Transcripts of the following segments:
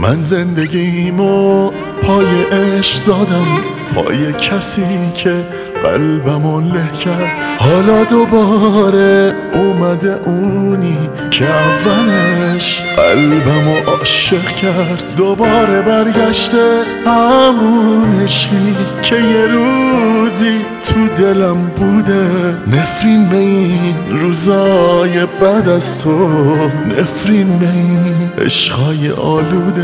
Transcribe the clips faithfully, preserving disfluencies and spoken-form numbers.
من زندگیمو پای عشق دادم، پای کسی که قلبمو له کرد. حالا دوباره اومده اونی که اولش قلبمو عاشق کرد. دوباره برگشته همون عشقی که یه روزی تو دلم بوده. نفرین به این روزای بعد از تو، نفرین به این عشقای آلوده.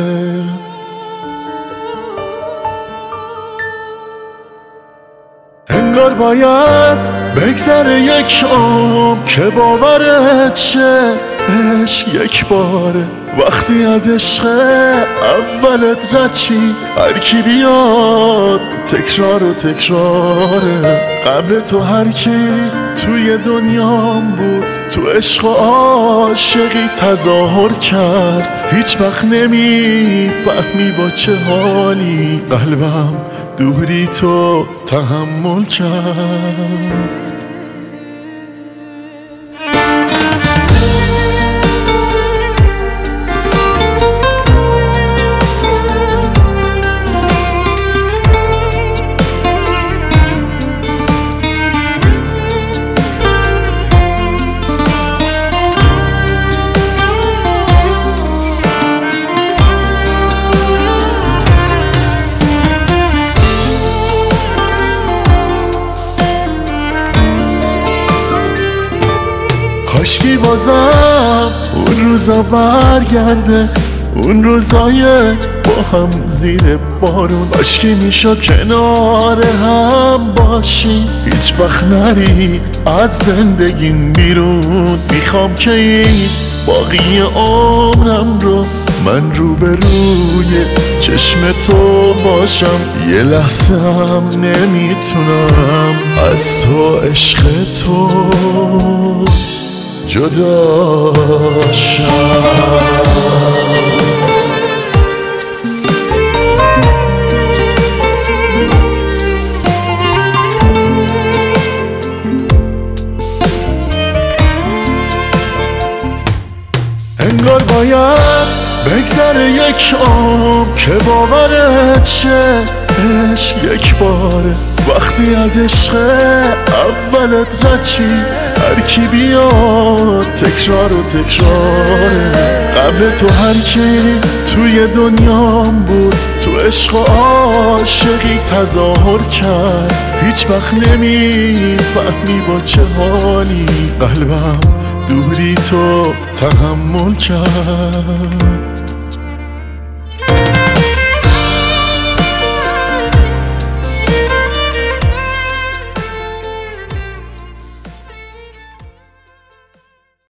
انگار باید بگذره یک عمر که باورت شه عشق یک باره. وقتی از عشق اولت رد چی، هر کی بیاد تکرار و تکراره. قبل تو هر کی توی دنیام بود، تو عشق و عاشقی تظاهر کرد. هیچ وقت نمیفهمی با چه حالی قلبم دوری تو تحمل کرد. کاشکی بازم اون روزا برگرده، اون روزای با هم زیر بارون. کاشکی میشد کنار هم باشی، هیچ وقت نری از زندگیم بیرون. میخوام که این باقی عمرم رو من روبروی چشم تو باشم. یه لحظه هم نمیتونم از تو عشق تو جدا شم. انگار باید بگذره یک عمر که باورت شه عشق یک باره. وقتی از عشق اولت رد چی، هر کی بیاد تکرار و تکراره. قبل تو هر کی توی دنیام بود، تو عشق و عاشقی تظاهر کرد. هیچ وقت نمیفهمی با چه حالی قلبم دوری تو تحمل کرد.